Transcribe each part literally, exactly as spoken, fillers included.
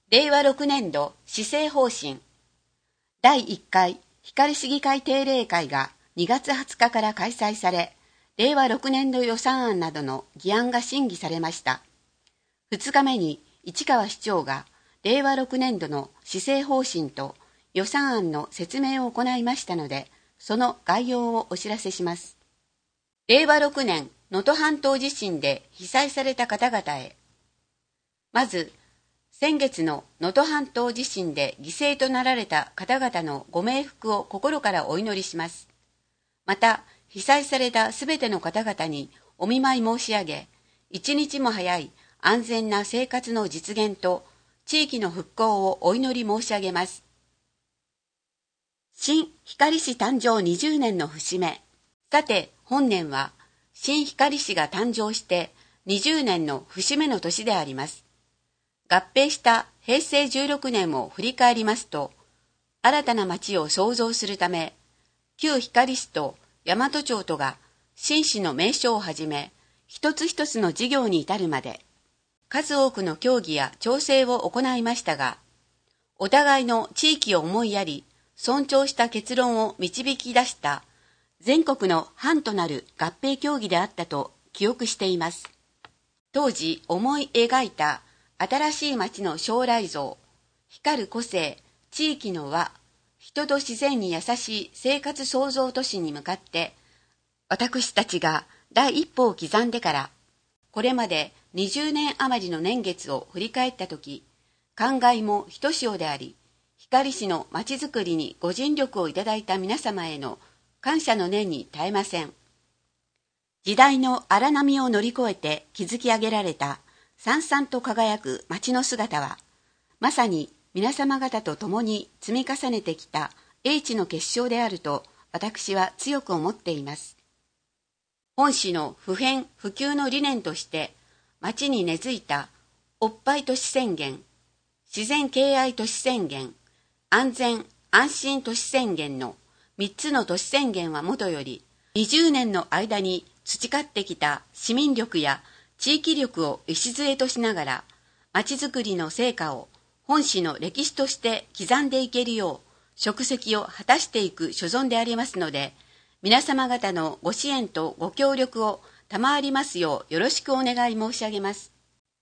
れいわろくねんど施政方針だいいっかい光市議会定例会がにがつはつかから開催され、れいわろくねんど予算案などの議案が審議されました。ふつかめに市川市長がれいわろくねんどの施政方針と予算案の説明を行いましたので、その概要をお知らせします。れいわろくねん能登半島地震で被災された方々へ。まず、先月の能登半島地震で犠牲となられた方々のご冥福を心からお祈りします。また、被災されたすべての方々にお見舞い申し上げ、一日も早い安全な生活の実現と地域の復興をお祈り申し上げます。新光市誕生にじゅうねんの節目。さて、本年は新光市が誕生してにじゅうねんの節目の年であります。合併したへいせいじゅうろくねんを振り返りますと、新たな町を創造するため、旧光市と大和町とが新市の名称をはじめ、一つ一つの事業に至るまで、数多くの協議や調整を行いましたが、お互いの地域を思いやり、尊重した結論を導き出した全国の範となる合併協議であったと記憶しています。当時思い描いた新しい町の将来像、光る個性、地域の輪、人と自然に優しい生活創造都市に向かって、私たちが第一歩を刻んでから、これまでにじゅうねん余りの年月を振り返ったとき、感慨もひとしおであり、光市の町づくりにご尽力をいただいた皆様への感謝の念に絶えません。時代の荒波を乗り越えて築き上げられたさんさんと輝く町の姿は、まさに皆様方と共に積み重ねてきた英知の結晶であると私は強く思っています。本市の不変不朽の理念として町に根付いたおっぱい都市宣言、自然敬愛都市宣言、安全安心都市宣言のみっつの都市宣言はもとより、にじゅうねんの間に培ってきた市民力や地域力を礎としながら、町づくりの成果を本市の歴史として刻んでいけるよう、職責を果たしていく所存でありますので、皆様方のご支援とご協力を賜りますようよろしくお願い申し上げます。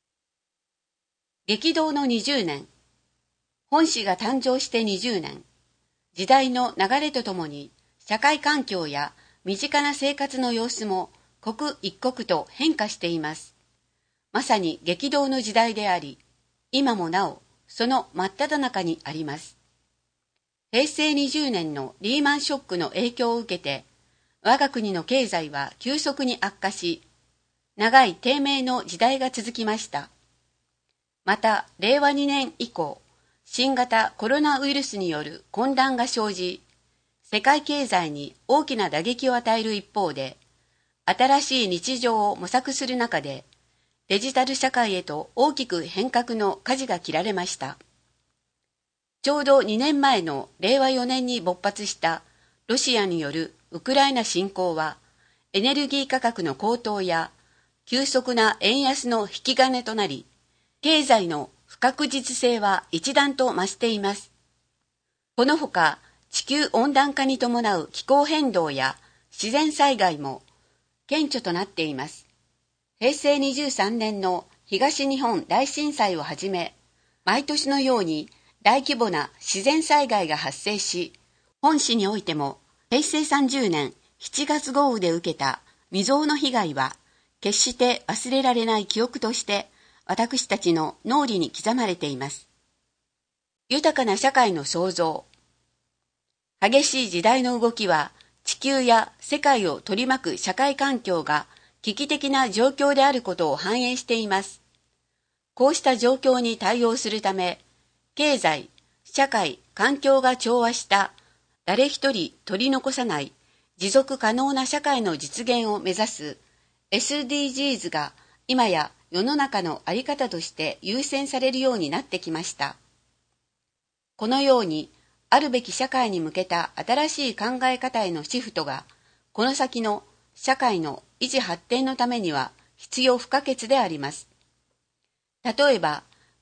激動のにじゅうねん。本市が誕生してにじゅうねん。時代の流れとともに、社会環境や身近な生活の様子も刻一刻と変化しています。まさに激動の時代であり、今もなおその真っ只中にあります。へいせいにじゅうねんのリーマンショックの影響を受けて、我が国の経済は急速に悪化し、長い低迷の時代が続きました。また、れいわにねん以降、新型コロナウイルスによる混乱が生じ、世界経済に大きな打撃を与える一方で、新しい日常を模索する中で、デジタル社会へと大きく変革の舵が切られました。ちょうどにねんまえのれいわよねんに勃発したロシアによるウクライナ侵攻は、エネルギー価格の高騰や急速な円安の引き金となり、経済の不確実性は一段と増しています。このほか、地球温暖化に伴う気候変動や自然災害も顕著となっています。へいせいにじゅうさんねんの東日本大震災をはじめ、毎年のように大規模な自然災害が発生し、本市においてもへいせいさんじゅうねんしちがつ豪雨で受けた未曾有の被害は、決して忘れられない記憶として私たちの脳裏に刻まれています。豊かな社会の創造。激しい時代の動きは、地球や世界を取り巻く社会環境が危機的な状況であることを反映しています。こうした状況に対応するため、経済、社会、環境が調和した誰一人取り残さない持続可能な社会の実現を目指す エスディージーズ が今や世の中の在り方として優先されるようになってきました。このようにあるべき社会に向けた新しい考え方へのシフトが、この先の社会の維持発展のためには必要不可欠であります。例えば、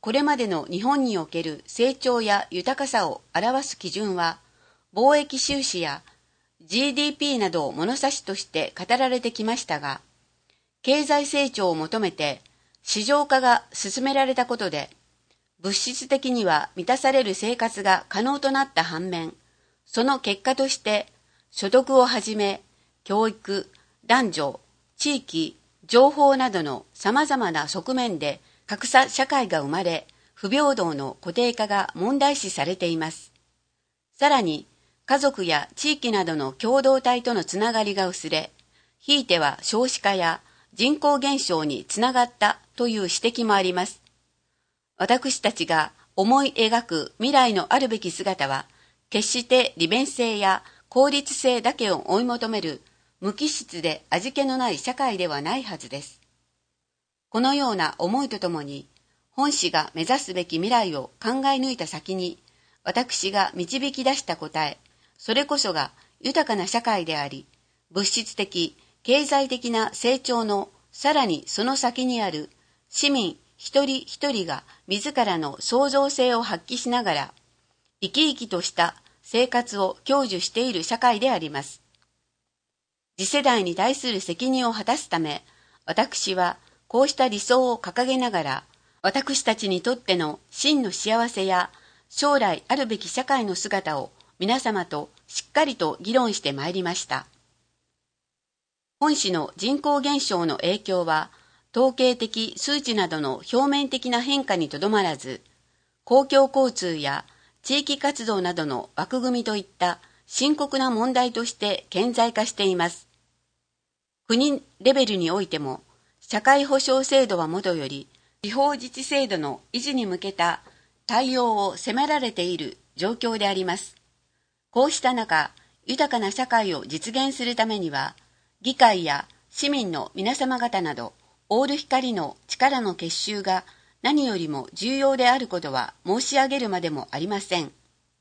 これまでの日本における成長や豊かさを表す基準は、貿易収支や ジーディーピー などを物差しとして語られてきましたが、経済成長を求めて市場化が進められたことで、物質的には満たされる生活が可能となった反面、その結果として所得をはじめ、教育、男女、地域、情報などの様々な側面で格差社会が生まれ、不平等の固定化が問題視されています。さらに、家族や地域などの共同体とのつながりが薄れ、ひいては少子化や人口減少につながったという指摘もあります。私たちが思い描く未来のあるべき姿は、決して利便性や効率性だけを追い求める無機質で味気のない社会ではないはずです。このような思いとともに、本誌が目指すべき未来を考え抜いた先に、私が導き出した答え、それこそが豊かな社会であり、物質的、経済的な成長のさらにその先にある市民一人一人が自らの創造性を発揮しながら、生き生きとした生活を享受している社会であります。次世代に対する責任を果たすため、私はこうした理想を掲げながら、私たちにとっての真の幸せや将来あるべき社会の姿を皆様としっかりと議論してまいりました。本誌の人口減少の影響は、統計的数値などの表面的な変化にとどまらず、公共交通や地域活動などの枠組みといった深刻な問題として顕在化しています。国レベルにおいても、社会保障制度はもとより、地方自治制度の維持に向けた対応を迫られている状況であります。こうした中、豊かな社会を実現するためには、議会や市民の皆様方など、オール光の力の結集が何よりも重要であることは申し上げるまでもありません。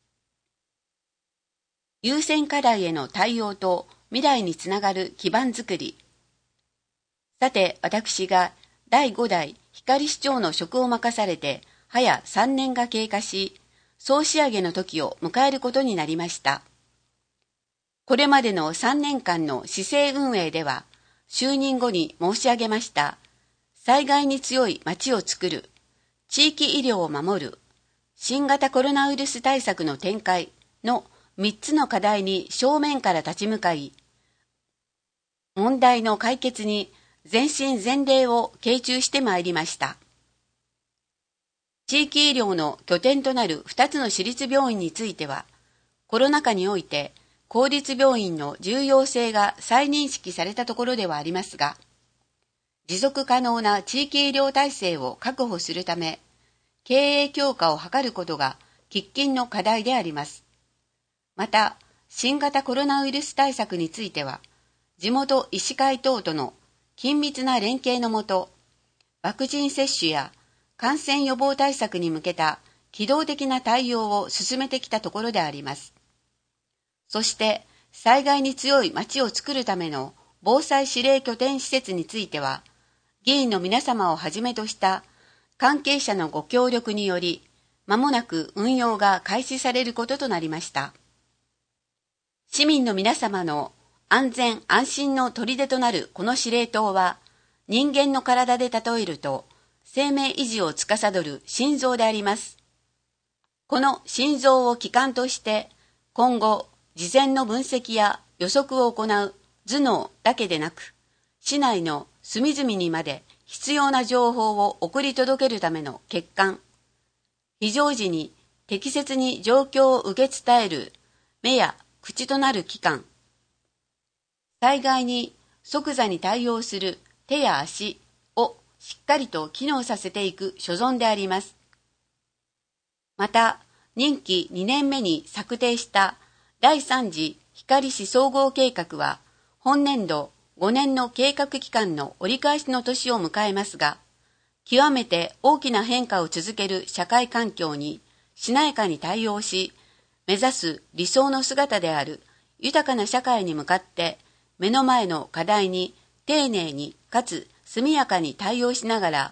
優先課題への対応と未来につながる基盤づくり。さて、私がだいご代光市長の職を任されて、早さんねんが経過し、総仕上げの時を迎えることになりました。これまでのさんねんかんの市政運営では、就任後に申し上げました、災害に強い町をつくる、地域医療を守る、新型コロナウイルス対策の展開のみっつの課題に正面から立ち向かい、問題の解決に全身全霊を傾注してまいりました。地域医療の拠点となるふたつの私立病院については、コロナ禍において公立病院の重要性が再認識されたところではありますが、持続可能な地域医療体制を確保するため、経営強化を図ることが喫緊の課題であります。また、新型コロナウイルス対策については、地元医師会等との緊密な連携のもと、ワクチン接種や感染予防対策に向けた機動的な対応を進めてきたところであります。そして、災害に強い町を作るための防災指令拠点施設については、議員の皆様をはじめとした関係者のご協力により、間もなく運用が開始されることとなりました。市民の皆様の安全安心の砦となるこの司令塔は、人間の体で例えると、生命維持を司る心臓であります。この心臓を基幹として、今後、事前の分析や予測を行う頭脳だけでなく、市内の隅々にまで必要な情報を送り届けるための血管、非常時に適切に状況を受け伝える目や口となる器官、災害に即座に対応する手や足をしっかりと機能させていく所存であります。また、任期にねんめに策定しただいさん次光市総合計画は、本年度ごねんの計画期間の折り返しの年を迎えますが、極めて大きな変化を続ける社会環境にしなやかに対応し、目指す理想の姿である豊かな社会に向かって、目の前の課題に丁寧にかつ速やかに対応しながら、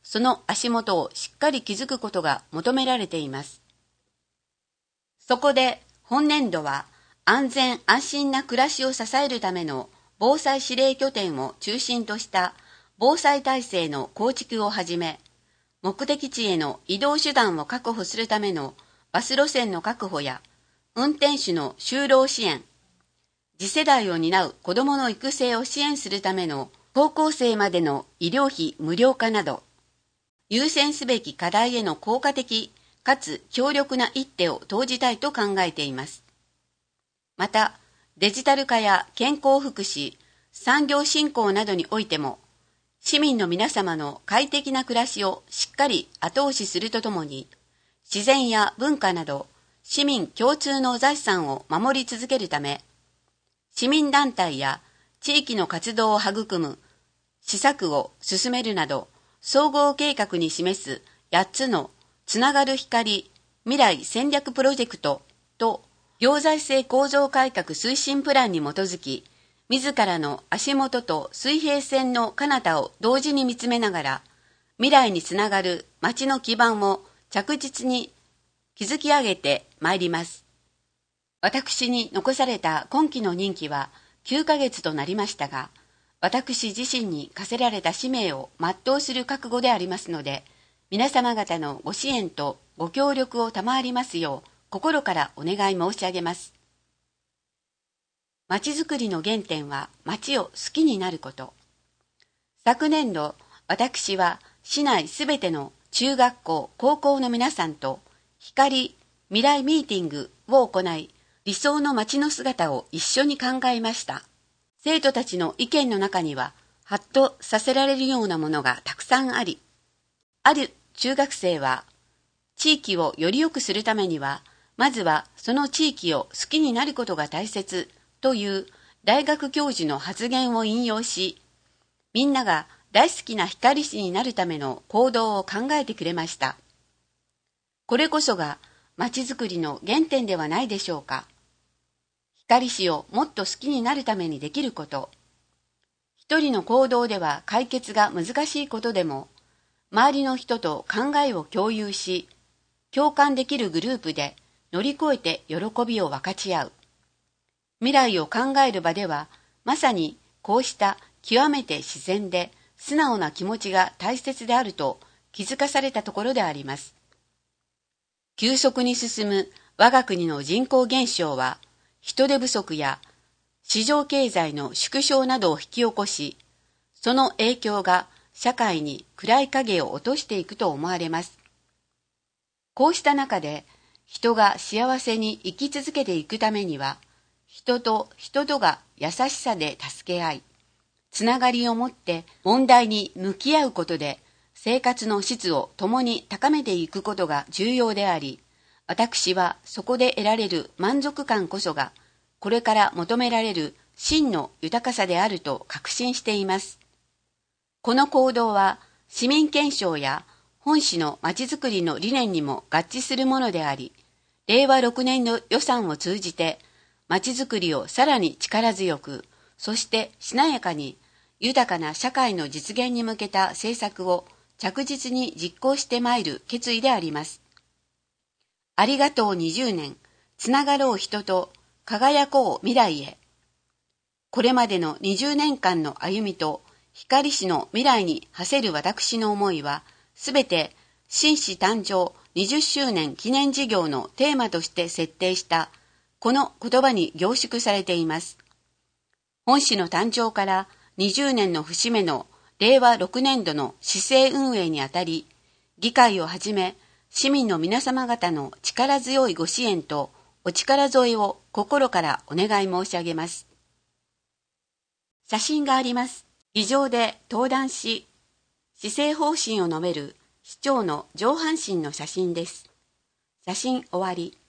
その足元をしっかり築くことが求められています。そこで本年度は安全安心な暮らしを支えるための防災指令拠点を中心とした防災体制の構築をはじめ、目的地への移動手段を確保するためのバス路線の確保や運転手の就労支援、次世代を担う子どもの育成を支援するための高校生までの医療費無料化など、優先すべき課題への効果的かつ強力な一手を投じたいと考えています。また、デジタル化や健康福祉、産業振興などにおいても、市民の皆様の快適な暮らしをしっかり後押しするとともに、自然や文化など市民共通の財産を守り続けるため、市民団体や地域の活動を育む施策を進めるなど、総合計画に示すやっつのつながる光未来戦略プロジェクトと行財政構造改革推進プランに基づき、自らの足元と水平線の彼方を同時に見つめながら、未来につながる町の基盤を着実に築き上げてまいります。私に残された今期の任期はきゅうかげつとなりましたが、私自身に課せられた使命を全うする覚悟でありますので、皆様方のご支援とご協力を賜りますよう心からお願い申し上げます。まちづくりの原点は町を好きになること。昨年度、私は市内すべての中学校、高校の皆さんと光未来ミーティングを行い、理想の町の姿を一緒に考えました。生徒たちの意見の中には、ハッとさせられるようなものがたくさんあり、ある中学生は、地域をより良くするためには、まずはその地域を好きになることが大切という大学教授の発言を引用し、みんなが大好きな光市になるための行動を考えてくれました。これこそがまちづくりの原点ではないでしょうか。光市をもっと好きになるためにできること。一人の行動では解決が難しいことでも、周りの人と考えを共有し、共感できるグループで乗り越えて喜びを分かち合う。未来を考える場では、まさにこうした極めて自然で素直な気持ちが大切であると気づかされたところであります。急速に進む我が国の人口減少は、人手不足や市場経済の縮小などを引き起こし、その影響が社会に暗い影を落としていくと思われます。こうした中で、人が幸せに生き続けていくためには、人と人とが優しさで助け合い、つながりを持って問題に向き合うことで、生活の質を共に高めていくことが重要であり、私はそこで得られる満足感こそが、これから求められる真の豊かさであると確信しています。この行動は、市民憲章や本市のまちづくりの理念にも合致するものであり、れいわろくねんの予算を通じて、まちづくりをさらに力強く、そしてしなやかに、豊かな社会の実現に向けた政策を着実に実行してまいる決意であります。ありがとうにじゅうねん、つながろう人と輝こう未来へ。これまでのにじゅうねんかんの歩みと光市の未来に馳せる私の思いは、すべて新市誕生にじゅっしゅうねん記念事業のテーマとして設定したこの言葉に凝縮されています。本市の誕生からにじゅうねんの節目のれいわろくねんどの市政運営にあたり、議会をはじめ市民の皆様方の力強いご支援とお力添えを心からお願い申し上げます。写真があります。議場で登壇し、施政方針を述べる市長の上半身の写真です。写真終わり。